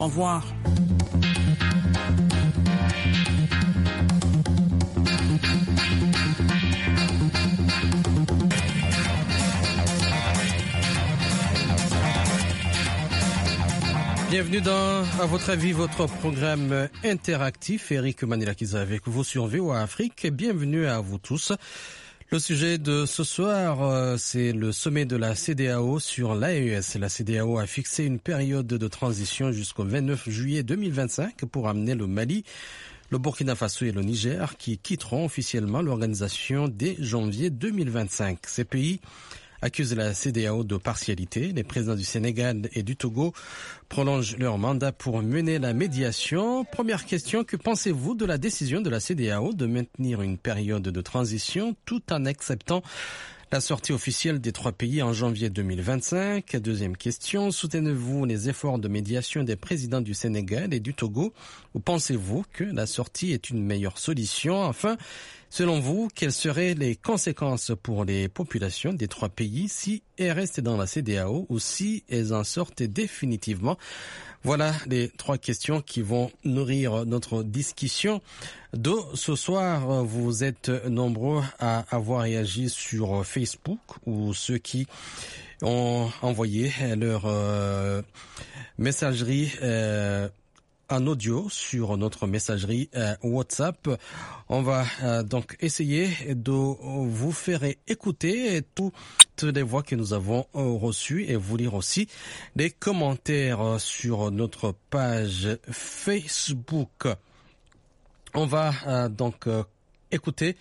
Au revoir. Bienvenue dans, à votre avis, votre programme interactif. Eric Manilakisa avec vous sur VOA Afrique. Bienvenue à vous tous. Le sujet de ce soir, c'est le sommet de la CEDEAO sur l'AES. La CEDEAO a fixé une période de transition jusqu'au 29 juillet 2025 pour amener le Mali, le Burkina Faso et le Niger qui quitteront officiellement l'organisation dès janvier 2025. Ces pays accusent la CEDEAO de partialité. Les présidents du Sénégal et du Togo prolongent leur mandat pour mener la médiation. Première question, que pensez-vous de la décision de la CEDEAO de maintenir une période de transition tout en acceptant la sortie officielle des trois pays en janvier 2025? Deuxième question, soutenez-vous les efforts de médiation des présidents du Sénégal et du Togo ou pensez-vous que la sortie est une meilleure solution? Enfin, selon vous, quelles seraient les conséquences pour les populations des trois pays si elles restent dans la CEDEAO ou si elles en sortent définitivement? Voilà les trois questions qui vont nourrir notre discussion de ce soir. Vous êtes nombreux à avoir réagi sur Facebook ou ceux qui ont envoyé leur messagerie en audio sur notre messagerie WhatsApp. On va donc essayer de vous faire écouter toutes les voix que nous avons reçues et vous lire aussi les commentaires sur notre page Facebook. On va donc écouter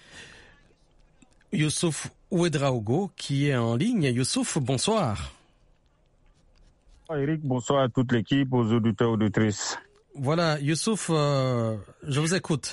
Youssouf Ouedraogo qui est en ligne. Youssouf, bonsoir. Eric, bonsoir à toute l'équipe, aux auditeurs et auditrices. Voilà, Youssouf, je vous écoute.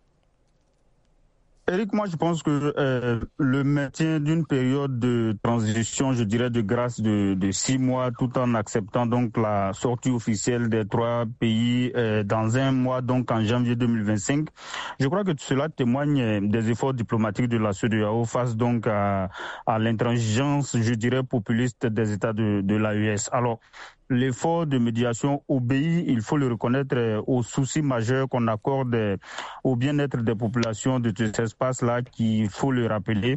Eric, moi je pense que le maintien d'une période de transition, je dirais de grâce de 6 mois, tout en acceptant donc la sortie officielle des trois pays dans un mois, donc en janvier 2025, je crois que cela témoigne des efforts diplomatiques de la CEDEAO face donc à l'intransigeance, je dirais, populiste des États de l'AES. Alors, l'effort de médiation obéit, il faut le reconnaître, aux soucis majeurs qu'on accorde au bien-être des populations de cet espace-là, qui, il faut le rappeler,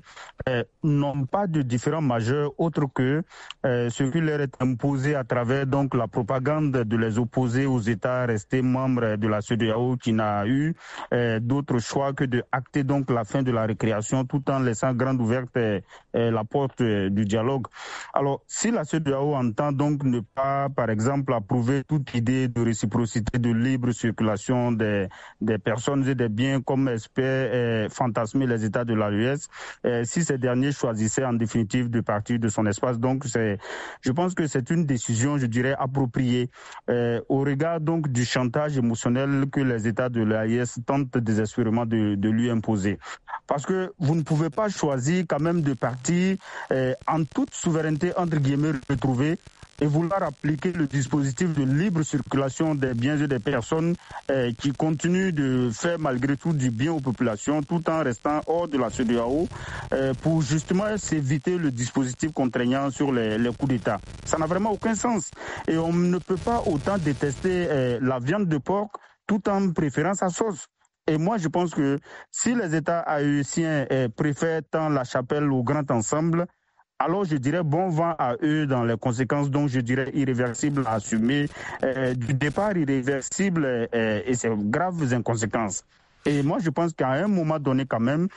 n'ont pas de différents majeurs autres que ce qui leur est imposé à travers donc la propagande de les opposer aux États restés membres de la CEDEAO, qui n'a eu d'autre choix que de acter donc la fin de la récréation tout en laissant grande ouverte la porte du dialogue. Alors, si la CEDEAO entend donc ne pas, par exemple, approuver toute idée de réciprocité, de libre circulation des personnes et des biens, comme espèrent fantasmer les États de l'AES, si ces derniers choisissaient en définitive de partir de son espace. Donc, je pense que c'est une décision, je dirais, appropriée au regard donc du chantage émotionnel que les États de l'AES tentent désespérément de lui imposer. Parce que vous ne pouvez pas choisir quand même de partir en toute souveraineté, entre guillemets, retrouvée, et vouloir appliquer le dispositif de libre circulation des biens et des personnes qui continue de faire malgré tout du bien aux populations tout en restant hors de la CEDEAO pour justement s'éviter le dispositif contraignant sur les coups d'État. Ça n'a vraiment aucun sens. Et on ne peut pas autant détester la viande de porc tout en préférant sa sauce. Et moi, je pense que si les États aéciens préfèrent tant la chapelle au grand ensemble, alors je dirais bon vent à eux dans les conséquences, donc je dirais irréversibles à assumer, du départ irréversible et ses graves inconséquences. Et moi, je pense qu'à un moment donné quand même,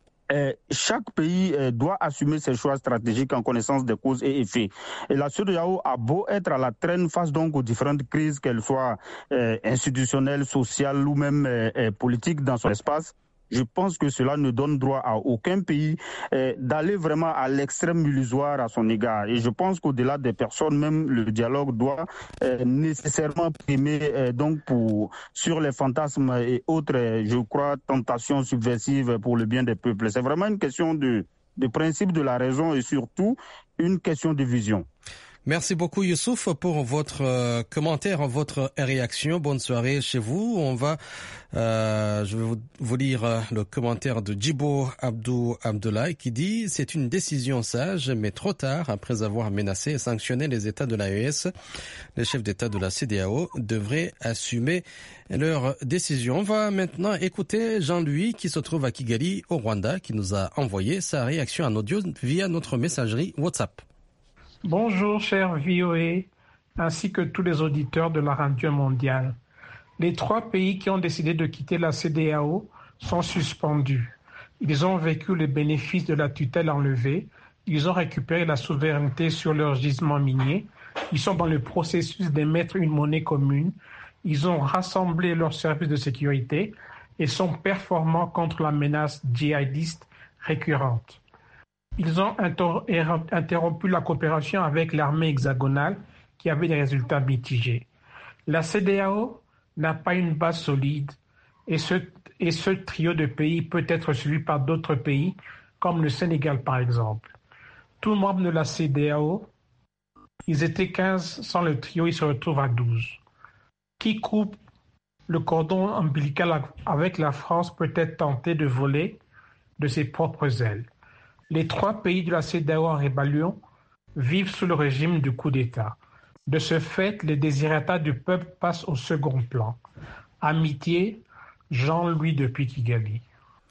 chaque pays doit assumer ses choix stratégiques en connaissance des causes et effets. Et la CEDEAO a beau être à la traîne face donc aux différentes crises, qu'elles soient institutionnelles, sociales ou même politiques dans son espace. Je pense que cela ne donne droit à aucun pays d'aller vraiment à l'extrême illusoire à son égard. Et je pense qu'au-delà des personnes, même le dialogue doit nécessairement primer donc sur les fantasmes et autres, je crois, tentations subversives pour le bien des peuples. C'est vraiment une question de principe de la raison et surtout une question de vision. Merci beaucoup Youssouf pour votre commentaire, votre réaction. Bonne soirée chez vous. Je vais vous lire le commentaire de Djibo Abdou Abdoulaye qui dit « C'est une décision sage, mais trop tard. Après avoir menacé et sanctionné les États de l'AES, les chefs d'État de la CEDEAO devraient assumer leur décision. » On va maintenant écouter Jean-Louis qui se trouve à Kigali, au Rwanda, qui nous a envoyé sa réaction en audio via notre messagerie WhatsApp. Bonjour, cher VOA, ainsi que tous les auditeurs de la radio mondiale. Les 3 pays qui ont décidé de quitter la CEDEAO sont suspendus. Ils ont vécu les bénéfices de la tutelle enlevée, ils ont récupéré la souveraineté sur leurs gisements miniers, ils sont dans le processus d'émettre une monnaie commune, ils ont rassemblé leurs services de sécurité et sont performants contre la menace djihadiste récurrente. Ils ont interrompu la coopération avec l'armée hexagonale qui avait des résultats mitigés. La CEDEAO n'a pas une base solide et ce trio de pays peut être suivi par d'autres pays comme le Sénégal par exemple. Tous membres de la CEDEAO, ils étaient 15, sans le trio ils se retrouvent à 12. Qui coupe le cordon ombilical avec la France peut être tenté de voler de ses propres ailes. Les 3 pays de la CEDEAO en rébellion vivent sous le régime du coup d'État. De ce fait, les désirata du peuple passent au second plan. Amitié, Jean-Louis depuis Kigali.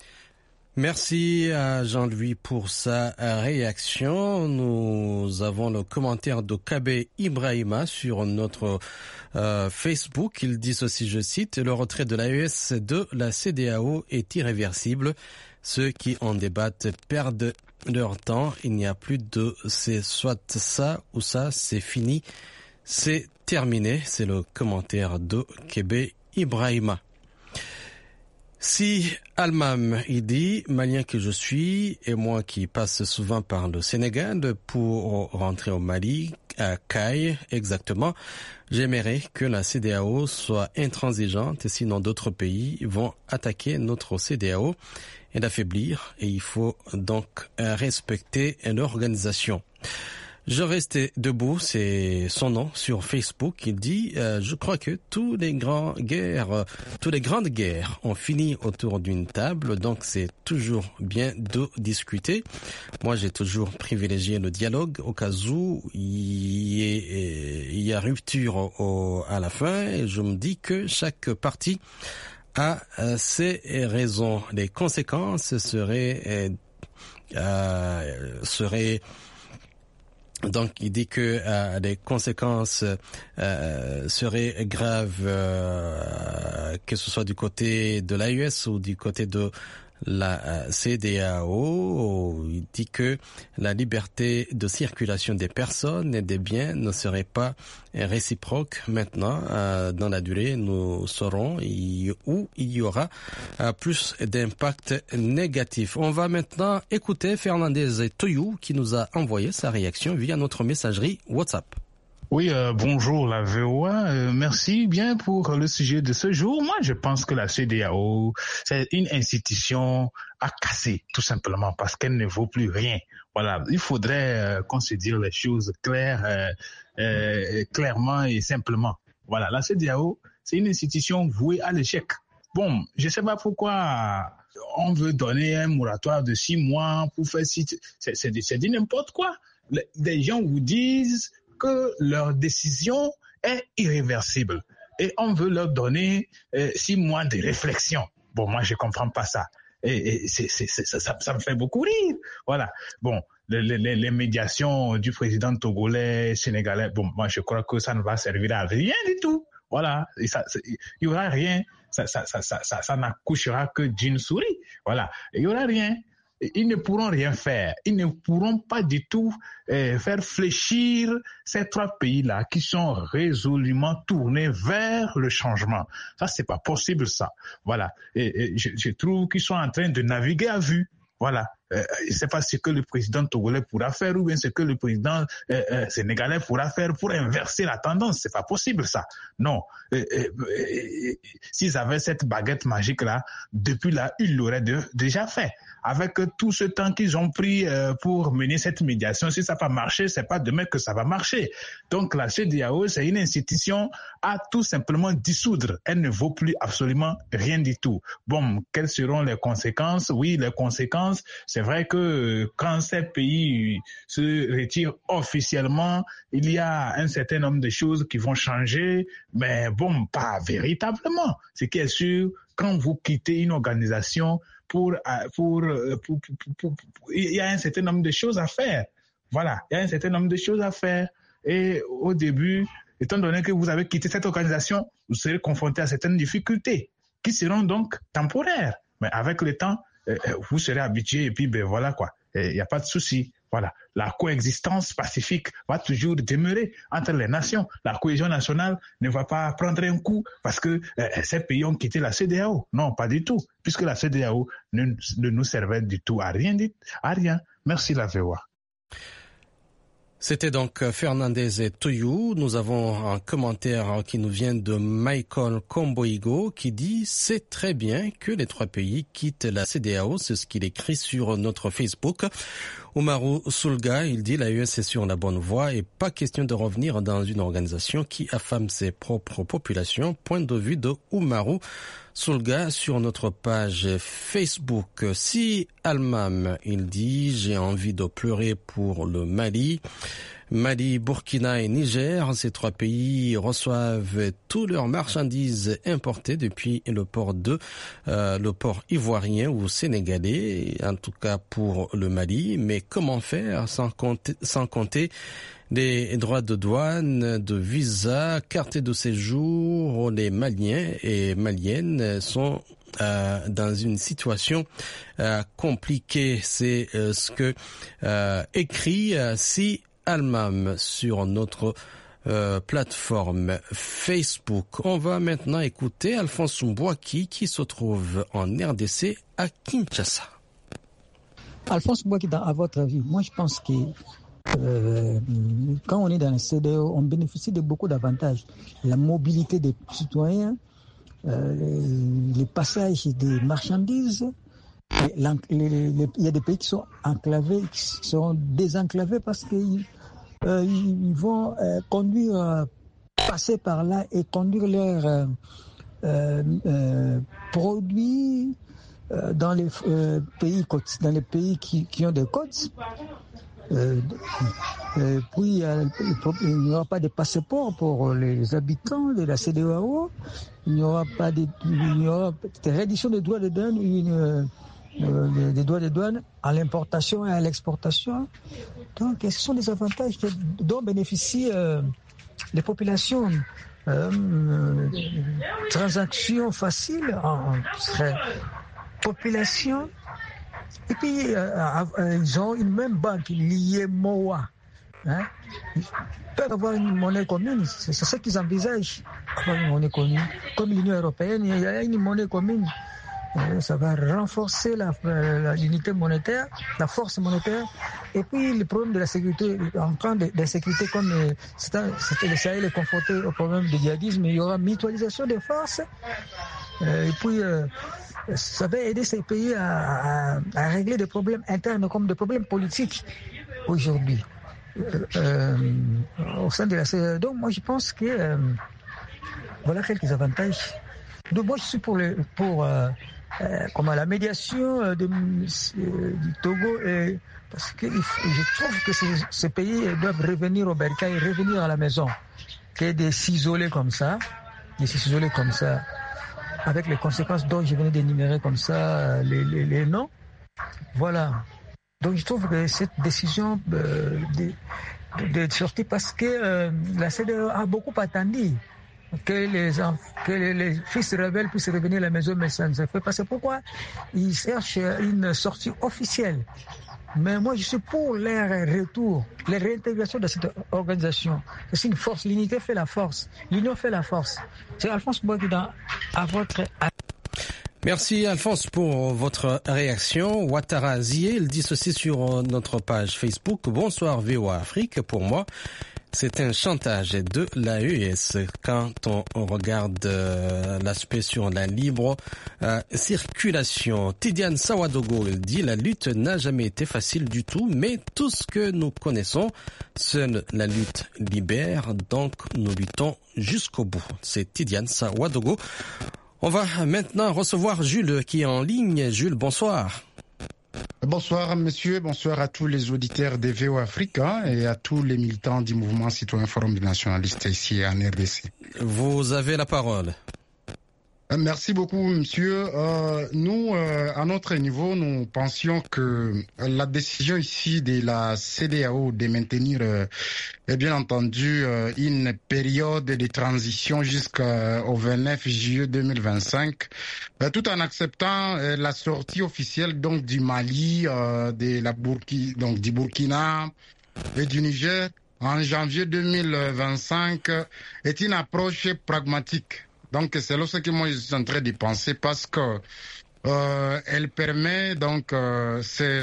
Merci à Jean-Louis pour sa réaction. Nous avons le commentaire de Kabé Ibrahima sur notre Facebook. Il dit ceci, je cite, « Le retrait de l'AES de la CEDEAO est irréversible. Ceux qui en débattent perdent leur temps. Il n'y a plus de c'est soit ça ou ça, c'est fini, c'est terminé. » C'est le commentaire de Kabé Ibrahima. Si Almam, il dit, malien que je suis, et moi qui passe souvent par le Sénégal pour rentrer au Mali, à Caille exactement, j'aimerais que la CEDEAO soit intransigeante, sinon d'autres pays vont attaquer notre CEDEAO et l'affaiblir, et il faut donc respecter l'organisation. Je restais debout, c'est son nom sur Facebook. Il dit, je crois que toutes les grandes guerres ont fini autour d'une table, donc c'est toujours bien de discuter. Moi, j'ai toujours privilégié le dialogue au cas où il y a rupture à la fin. Et je me dis que chaque partie a ses raisons. Les conséquences seraient donc, il dit que les conséquences seraient graves, que ce soit du côté de l'AES ou du côté de la CEDEAO. Il dit que la liberté de circulation des personnes et des biens ne serait pas réciproque. Maintenant, dans la durée, nous saurons où il y aura plus d'impact négatif. On va maintenant écouter Fernandez Toyou qui nous a envoyé sa réaction via notre messagerie WhatsApp. Oui, bonjour la VOA. Merci bien pour le sujet de ce jour. Moi, je pense que la CEDEAO, c'est une institution à casser, tout simplement, parce qu'elle ne vaut plus rien. Voilà, il faudrait qu'on se dise les choses clairement et simplement. Voilà, la CEDEAO, c'est une institution vouée à l'échec. Bon, je sais pas pourquoi on veut donner un moratoire de 6 mois pour faire c'est du n'importe quoi. Les gens vous disent que leur décision est irréversible et on veut leur donner 6 mois de réflexion. Bon, moi, je comprends pas ça. Et ça me fait beaucoup rire. Voilà. Bon, les médiations du président togolais, sénégalais, bon, moi, je crois que ça ne va servir à rien du tout. Voilà. Il y aura rien. Ça n'accouchera que d'une souris. Voilà. Il y aura rien. Ils ne pourront rien faire. Ils ne pourront pas du tout faire fléchir ces 3 pays-là qui sont résolument tournés vers le changement. Ça, c'est pas possible, ça. Voilà. Et je trouve qu'ils sont en train de naviguer à vue. Voilà. je ne sais pas ce que le président togolais pourra faire ou bien ce que le président sénégalais pourra faire pour inverser la tendance. C'est pas possible ça. Non. S'ils avaient cette baguette magique-là, depuis là, ils l'auraient déjà fait. Avec tout ce temps qu'ils ont pris pour mener cette médiation, si ça n'a pas marché, c'est pas demain que ça va marcher. Donc la CEDEAO, c'est une institution à tout simplement dissoudre. Elle ne vaut plus absolument rien du tout. Bon, quelles seront les conséquences? Oui, les conséquences, c'est vrai que quand ces pays se retirent officiellement, il y a un certain nombre de choses qui vont changer, mais bon, pas véritablement. Ce qui est sûr, quand vous quittez une organisation, il y a un certain nombre de choses à faire. Voilà, il y a un certain nombre de choses à faire. Et au début, étant donné que vous avez quitté cette organisation, vous serez confronté à certaines difficultés qui seront donc temporaires. Mais avec le temps, vous serez habitué et puis ben voilà quoi. Il n'y a pas de souci. Voilà, la coexistence pacifique va toujours demeurer entre les nations. La cohésion nationale ne va pas prendre un coup parce que ces pays ont quitté la CEDEAO. Non, pas du tout, puisque la CEDEAO ne nous servait du tout à rien. Merci la VOA. C'était donc Fernandez et Toyou. Nous avons un commentaire qui nous vient de Michael Komboigo qui dit « C'est très bien que les 3 pays quittent la CEDEAO », c'est ce qu'il écrit sur notre Facebook. Oumarou Soulga, il dit « La US est sur la bonne voie et pas question de revenir dans une organisation qui affame ses propres populations ». Point de vue de Oumarou Soulga sur notre page Facebook. Si Almam, il dit « J'ai envie de pleurer pour le Mali ». Mali, Burkina et Niger, ces 3 pays reçoivent toutes leurs marchandises importées depuis le port ivoirien ou sénégalais, en tout cas pour le Mali. Mais comment faire sans compter les droits de douane, de visa, carte de séjour? Les Maliens et Maliennes sont dans une situation compliquée. C'est ce que écrit Si Almam sur notre plateforme Facebook. On va maintenant écouter Alphonse Mbouaki qui se trouve en RDC à Kinshasa. Alphonse Mbouaki, à votre avis, moi je pense que quand on est dans la CEDEAO, on bénéficie de beaucoup d'avantages. La mobilité des citoyens, les passages des marchandises. Il y a des pays qui sont enclavés, qui sont désenclavés parce qu'ils vont passer par là et conduire leurs produits dans les pays qui ont des côtes. Puis il n'y aura pas de passeport pour les habitants de la CEDEAO. Il n'y aura pas de réduction des droits de douane, des droits de douane à l'importation et à l'exportation. Donc, ce sont des avantages dont bénéficient les populations. Transactions faciles entre populations. Et puis, ils ont une même banque, l'IEMOA. Ils peuvent avoir une monnaie commune, c'est ce qu'ils envisagent, avoir une monnaie commune. Comme l'Union européenne, il y a une monnaie commune. Ça va renforcer l'unité monétaire, la force monétaire. Et puis, le problème de la sécurité, en cas d'insécurité, comme le Sahel est confronté au problème du djihadisme, il y aura mutualisation des forces. Et puis, ça va aider ces pays à régler des problèmes internes comme des problèmes politiques aujourd'hui au sein de la CEDEAO. Donc moi je pense que voilà quelques avantages. Donc moi je suis pour la médiation du Togo parce que je trouve que ces pays doivent revenir au bercail, revenir à la maison, que de s'isoler comme ça, avec les conséquences dont je venais d'énumérer comme ça les noms. Voilà. Donc je trouve que cette décision de sortir, parce que la CEDEAO a beaucoup attendu que les fils rebelles puissent revenir à la maison, mais ça ne se fait pas. C'est pourquoi ils cherchent une sortie officielle. Mais moi, je suis pour leur retour, leur réintégration de cette organisation. C'est une force. L'unité fait la force. L'union fait la force. C'est Alphonse Mbouaki à votre... Merci Alphonse pour votre réaction. Ouattara Zié, il dit ceci sur notre page Facebook. Bonsoir VOA Afrique. Pour moi, c'est un chantage de l'AES quand on regarde l'aspect sur la libre circulation. Tidiane Sawadogo dit la lutte n'a jamais été facile du tout, mais tout ce que nous connaissons, seule la lutte libère, donc nous luttons jusqu'au bout. C'est Tidiane Sawadogo. On va maintenant recevoir Jules qui est en ligne. Jules, bonsoir. Bonsoir monsieur, bonsoir à tous les auditeurs des VOA Afrique et à tous les militants du mouvement citoyen Forum des nationalistes ici en RDC. Vous avez la parole. Merci beaucoup, monsieur. Nous, à notre niveau, nous pensions que la décision ici de la CEDEAO de maintenir, bien entendu, une période de transition jusqu'au 29 juillet 2025, tout en acceptant la sortie officielle donc du Mali, du Burkina et du Niger en janvier 2025, est une approche pragmatique. Donc c'est là ce que moi je suis en train de penser parce que elle permet de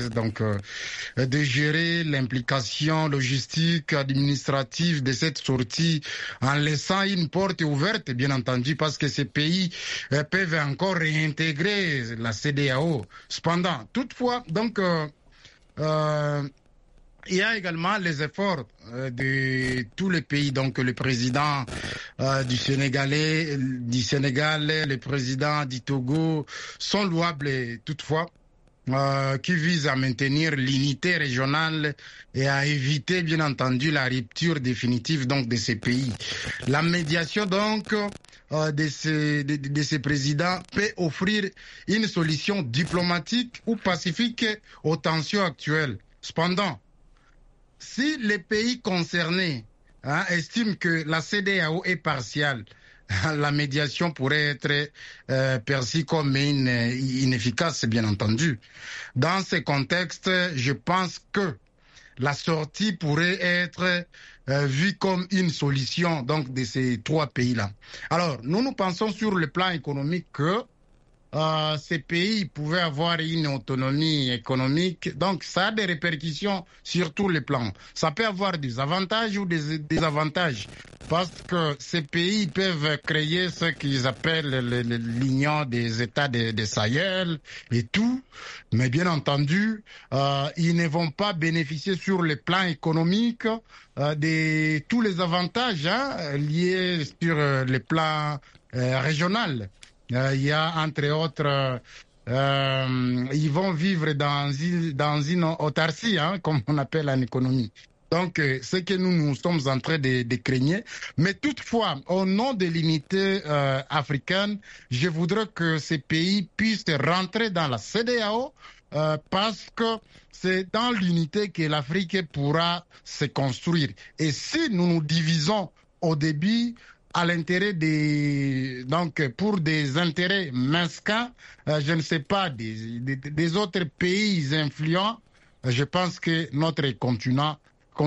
gérer l'implication logistique, administrative de cette sortie en laissant une porte ouverte, bien entendu, parce que ces pays peuvent encore réintégrer la CEDEAO. Cependant, toutefois, il y a également les efforts de tous les pays, donc le président du Sénégal, le président du Togo sont louables toutefois, qui visent à maintenir l'unité régionale et à éviter bien entendu la rupture définitive donc de ces pays. La médiation donc de ces présidents peut offrir une solution diplomatique ou pacifique aux tensions actuelles. Cependant, si les pays concernés estiment que la CEDEAO est partiale, la médiation pourrait être perçue comme inefficace, bien entendu. Dans ce contexte, je pense que la sortie pourrait être vue comme une solution donc de ces trois pays-là. Alors, nous pensons sur le plan économique que ces pays pouvaient avoir une autonomie économique. Donc, ça a des répercussions sur tous les plans. Ça peut avoir des avantages ou des désavantages. Parce que ces pays peuvent créer ce qu'ils appellent l'union des États de Sahel et tout. Mais bien entendu, ils ne vont pas bénéficier sur le plan économique de tous les avantages liés sur le plan régional. Il y a entre autres, ils vont vivre dans une autarcie, comme on appelle en économie. Donc, ce que nous sommes en train de craigner. Mais toutefois, au nom de l'unité africaine, je voudrais que ces pays puissent rentrer dans la CEDEAO parce que c'est dans l'unité que l'Afrique pourra se construire. Et si nous nous divisons au début, à l'intérêt pour des intérêts mesquins, je ne sais pas, des autres pays influents, je pense que notre continent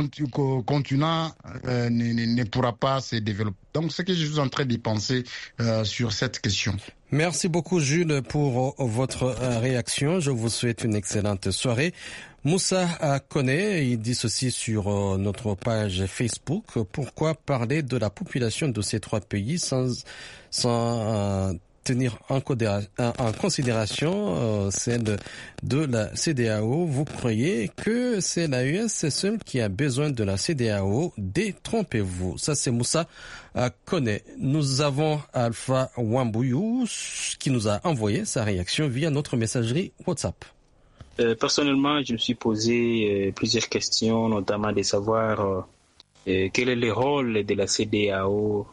ne pourra pas se développer. Donc, c'est ce que je suis en train de penser sur cette question. Merci beaucoup, Jules, pour votre réaction. Je vous souhaite une excellente soirée. Moussa Koné, il dit ceci sur notre page Facebook. Pourquoi parler de la population de ces trois pays sans tenir en considération celle de la CEDEAO? Vous croyez que c'est l'AES seule qui a besoin de la CEDEAO? Détrompez-vous. Ça, c'est Moussa Koné. Nous avons Alpha Wambouyou qui nous a envoyé sa réaction via notre messagerie WhatsApp. Personnellement, je me suis posé plusieurs questions, notamment de savoir quel est le rôle de la CEDEAO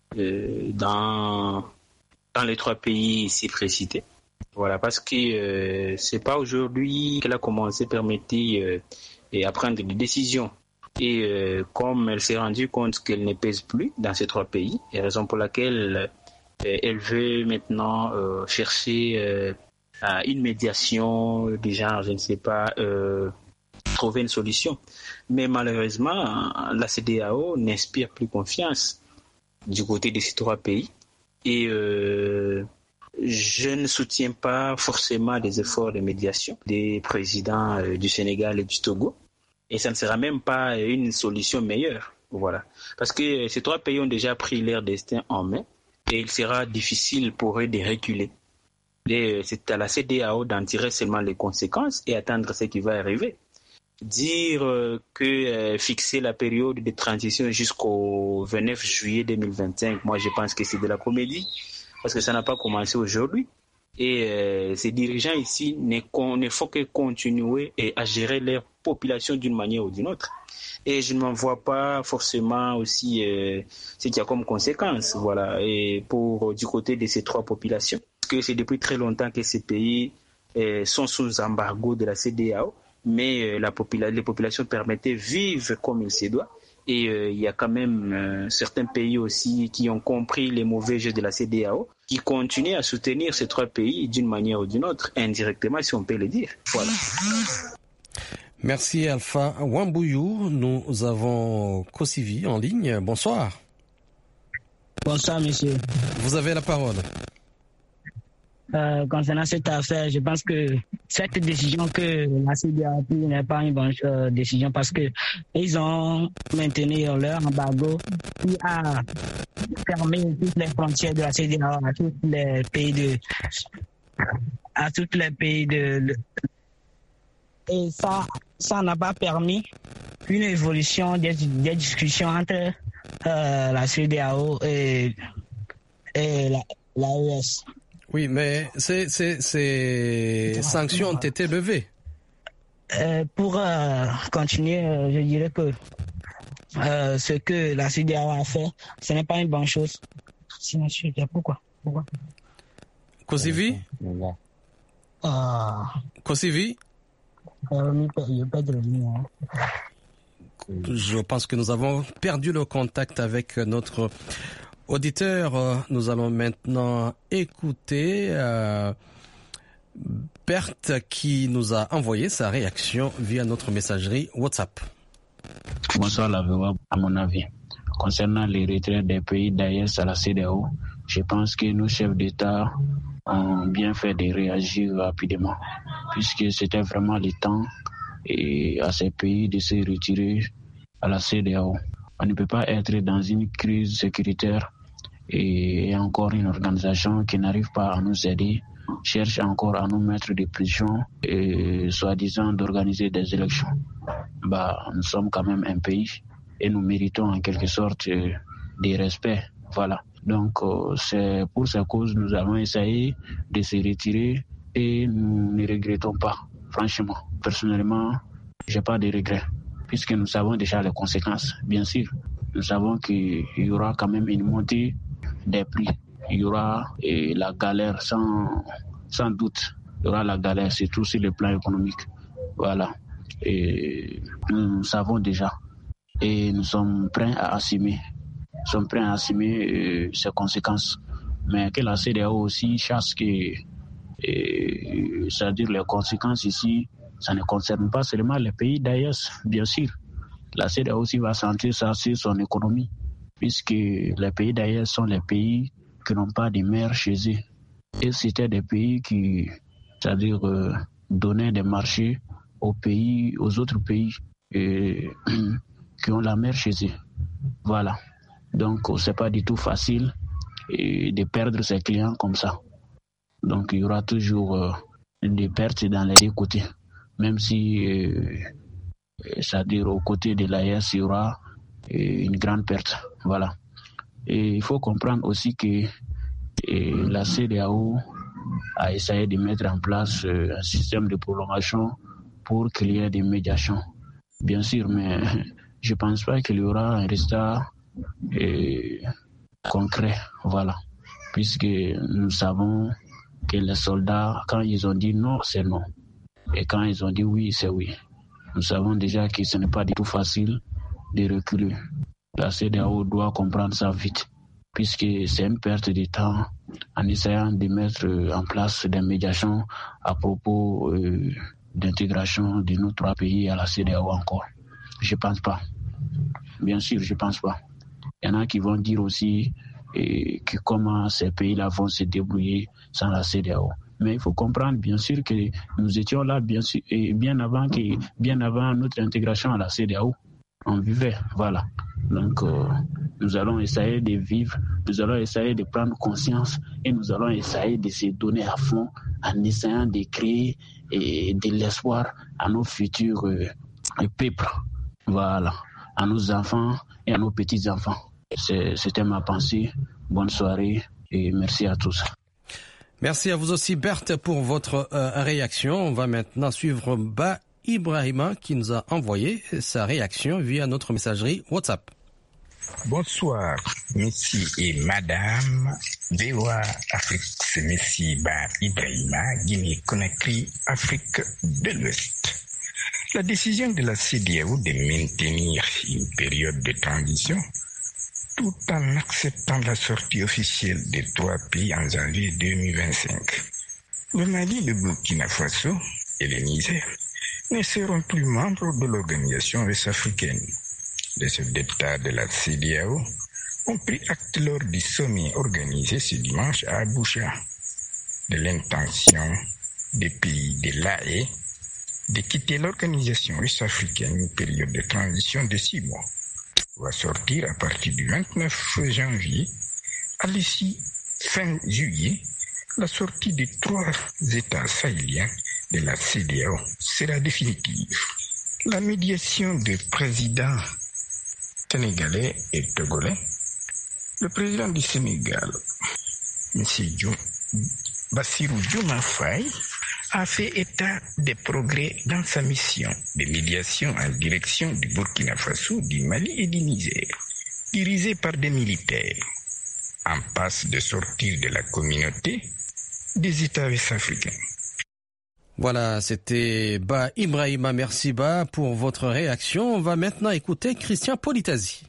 dans les trois pays ici précités. Voilà, parce que c'est pas aujourd'hui qu'elle a commencé à permettre à prendre des décisions. Et comme elle s'est rendue compte qu'elle ne pèse plus dans ces trois pays, et raison pour laquelle elle veut maintenant chercher une médiation du genre, je ne sais pas, trouver une solution. Mais malheureusement, la CEDEAO n'inspire plus confiance du côté de ces trois pays. Et je ne soutiens pas forcément des efforts de médiation des présidents du Sénégal et du Togo. Et ça ne sera même pas une solution meilleure. Voilà. Parce que ces 3 pays ont déjà pris leur destin en main et il sera difficile pour eux de reculer. Et c'est à la CEDEAO d'en tirer seulement les conséquences et attendre ce qui va arriver. Dire que fixer la période de transition jusqu'au 29 juillet 2025, moi je pense que c'est de la comédie parce que ça n'a pas commencé aujourd'hui. Et ces dirigeants ici ne font que continuer à gérer leur population d'une manière ou d'une autre. Et je ne m'en vois pas forcément aussi ce qu'il y a comme conséquence, voilà, et du côté de ces 3 populations. Parce que c'est depuis très longtemps que ces pays sont sous embargo de la CEDEAO, mais les populations permettaient vivre comme il se doit. Et il y a quand même certains pays aussi qui ont compris les mauvais jeux de la CEDEAO, qui continuent à soutenir ces 3 pays d'une manière ou d'une autre, indirectement si on peut le dire. Voilà. Merci Alpha Wambouyou. Nous avons Kosivi en ligne. Bonsoir. Bonsoir monsieur. Vous avez la parole. Concernant cette affaire, je pense que cette décision que la CEDEAO a prise n'est pas une bonne décision parce que ils ont maintenu leur embargo qui a fermé toutes les frontières de la CEDEAO à tous les pays de et ça n'a pas permis une évolution des discussions entre la CEDEAO et l'AES. Oui, mais ces sanctions ont été levées. Pour continuer, je dirais que ce que la CEDEAO a fait, ce n'est pas une bonne chose. Sinon, pourquoi Kosivi Kosivi Je pense que nous avons perdu le contact avec notre auditeur. Nous allons maintenant écouter Berthe qui nous a envoyé sa réaction via notre messagerie WhatsApp. Bonsoir la VOA. À mon avis, concernant les retraits des pays d'AES à la CEDEAO, je pense que nos chefs d'État ont bien fait de réagir rapidement, puisque c'était vraiment le temps à ces pays de se retirer à la CEDEAO. On ne peut pas être dans une crise sécuritaire et encore une organisation qui n'arrive pas à nous aider, cherche encore à nous mettre des pressions et soi-disant d'organiser des élections. Nous sommes quand même un pays et nous méritons en quelque sorte des respects. Voilà. Donc c'est pour cette cause nous avons essayé de se retirer et nous ne regrettons pas. Franchement, personnellement, j'ai pas de regrets puisque nous savons déjà les conséquences. Bien sûr, nous savons qu'il y aura quand même une montée des prix. Il y aura la galère sans doute. Il y aura la galère, surtout sur le plan économique. Voilà. Et nous savons déjà. Et nous sommes prêts à assumer. Nous sommes prêts à assumer ces conséquences. Mais que la CEDEAO aussi chasse c'est-à-dire les conséquences ici, ça ne concerne pas seulement les pays d'AES, bien sûr. La CEDEAO aussi va sentir ça sur son économie, puisque les pays d'AES sont les pays qui n'ont pas de mer chez eux. Et c'était des pays qui, c'est-à-dire donnaient des marchés aux autres pays qui ont la mer chez eux. Voilà. Donc, c'est pas du tout facile de perdre ses clients comme ça. Donc, il y aura toujours des pertes dans les deux côtés. Même si, c'est-à-dire au côté de l'AES, il y aura une grande perte. Voilà. Et il faut comprendre aussi que la CEDEAO a essayé de mettre en place un système de prolongation pour qu'il y ait des médiations. Bien sûr, mais je ne pense pas qu'il y aura un résultat concret. Voilà. Puisque nous savons que les soldats, quand ils ont dit non, c'est non. Et quand ils ont dit oui, c'est oui. Nous savons déjà que ce n'est pas du tout facile de reculer. La CEDEAO doit comprendre ça vite, puisque c'est une perte de temps en essayant de mettre en place des médiations à propos d'intégration de nos 3 pays à la CEDEAO encore. Je ne pense pas. Bien sûr, je ne pense pas. Il y en a qui vont dire aussi et comment ces pays-là vont se débrouiller sans la CEDEAO. Mais il faut comprendre bien sûr que nous étions là bien avant notre intégration à la CEDEAO. On vivait, voilà. Donc nous allons essayer de vivre, nous allons essayer de prendre conscience et nous allons essayer de se donner à fond en essayant de créer de l'espoir à nos futurs peuples, voilà, à nos enfants et à nos petits-enfants. C'était ma pensée. Bonne soirée et merci à tous. Merci à vous aussi, Berthe, pour votre réaction. On va maintenant suivre Ba Ibrahima qui nous a envoyé sa réaction via notre messagerie WhatsApp. Bonsoir, messieurs et madame. VOA Afrique, c'est Messi Ba Ibrahima, Guinée-Conakry, Afrique de l'Ouest. La décision de la CEDEAO de maintenir une période de transition tout en acceptant la sortie officielle des 3 pays en janvier 2025. Le Mali, le Burkina Faso et le Niger ne seront plus membres de l'organisation ouest-africaine. Les chefs d'État de la CEDEAO ont pris acte lors du sommet organisé ce dimanche à Abuja de l'intention des pays de l'AE de quitter l'organisation ouest-africaine une période de transition de 6 mois. Va sortir à partir du 29 janvier. À l'issue fin juillet, la sortie des 3 États sahéliens de la CEDEAO sera définitive. La médiation des présidents sénégalais et togolais, le président du Sénégal, M. Bassirou Diomaye Faye, a fait état des progrès dans sa mission de médiation en direction du Burkina Faso, du Mali et du Niger, dirigée par des militaires, en passe de sortir de la communauté des États ouest-africains. Voilà, c'était Ba Ibrahima. Merci Ba pour votre réaction. On va maintenant écouter Christian Politasi.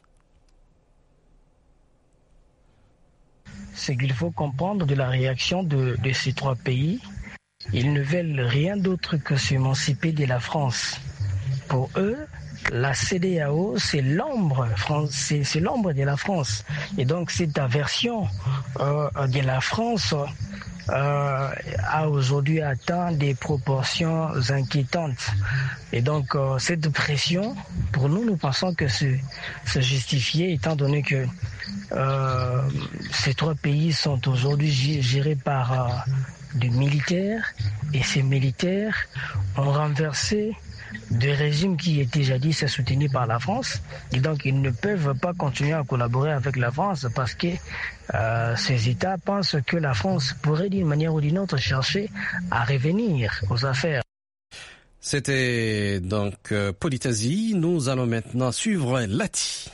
Ce qu'il faut comprendre de la réaction de ces 3 pays, ils ne veulent rien d'autre que s'émanciper de la France. Pour eux, la CEDEAO, c'est l'ombre de la France. Et donc cette aversion de la France a aujourd'hui atteint des proportions inquiétantes. Et donc cette pression, pour nous pensons que c'est justifié, étant donné que ces 3 pays sont aujourd'hui gérés par des militaires, et ces militaires ont renversé des régimes qui étaient jadis soutenus par la France, et donc ils ne peuvent pas continuer à collaborer avec la France parce que ces États pensent que la France pourrait d'une manière ou d'une autre chercher à revenir aux affaires. C'était donc Politasi. Nous allons maintenant suivre Lati.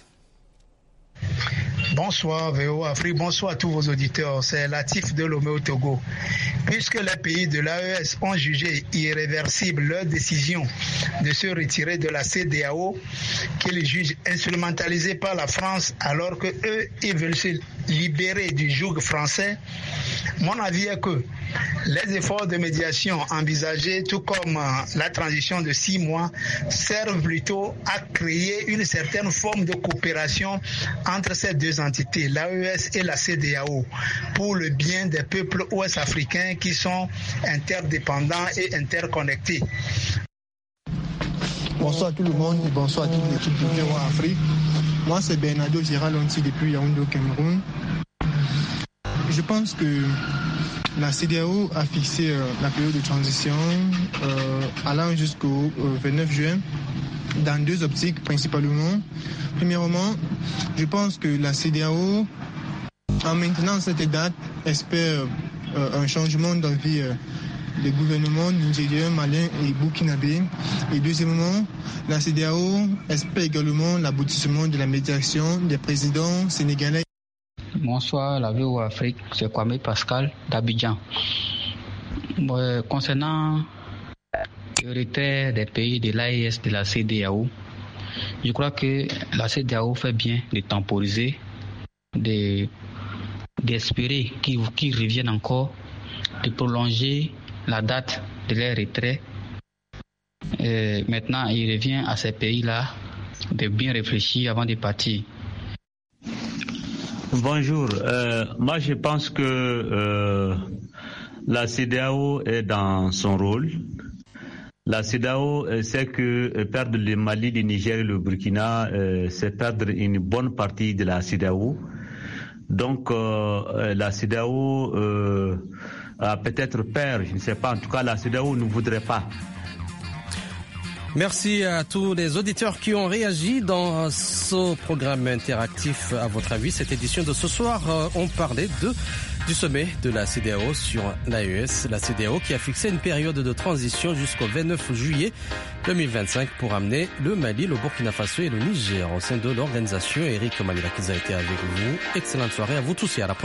Bonsoir VOA Afrique, bonsoir à tous vos auditeurs, c'est Latif de Lomé au Togo. Puisque les pays de l'AES ont jugé irréversible leur décision de se retirer de la CEDEAO, qu'ils jugent instrumentalisée par la France alors que eux, ils veulent se libérer du joug français, mon avis est que les efforts de médiation envisagés, tout comme la transition de 6 mois, servent plutôt à créer une certaine forme de coopération entre ces 2 entités, l'AES et la CEDEAO, pour le bien des peuples ouest-africains qui sont interdépendants et interconnectés. Bonsoir à tout le monde et bonsoir à toute l'équipe de VOA Afrique. Moi, c'est Bernardo Giralonti depuis Yaoundé au Cameroun. Je pense que la CEDEAO a fixé la période de transition allant jusqu'au 29 juin dans 2 optiques principalement. Premièrement, je pense que la CEDEAO, en maintenant cette date, espère un changement d'envie des gouvernements nigériens, maliens et burkinabés. Et deuxièmement, la CEDEAO espère également l'aboutissement de la médiation des présidents sénégalais. Bonsoir, la VOA Afrique, c'est Kwame Pascal d'Abidjan. Concernant le retrait des pays de l'AES de la CEDEAO, je crois que la CEDEAO fait bien de temporiser, d'espérer qu'ils reviennent encore, de prolonger la date de leur retrait. Maintenant, il revient à ces pays-là de bien réfléchir avant de partir. Bonjour. Moi, je pense que la CEDEAO est dans son rôle. La CEDEAO sait que perdre le Mali, le Niger et le Burkina, c'est perdre une bonne partie de la CEDEAO. Donc, la CEDEAO a peut-être peur, je ne sais pas. En tout cas, la CEDEAO ne voudrait pas. Merci à tous les auditeurs qui ont réagi dans ce programme interactif. À votre avis, cette édition de ce soir, on parlait du sommet de la CEDEAO sur l'AES. La CEDEAO qui a fixé une période de transition jusqu'au 29 juillet 2025 pour amener le Mali, le Burkina Faso et le Niger au sein de l'organisation. Eric Manilakiza a été avec vous. Excellente soirée à vous tous et à la prochaine.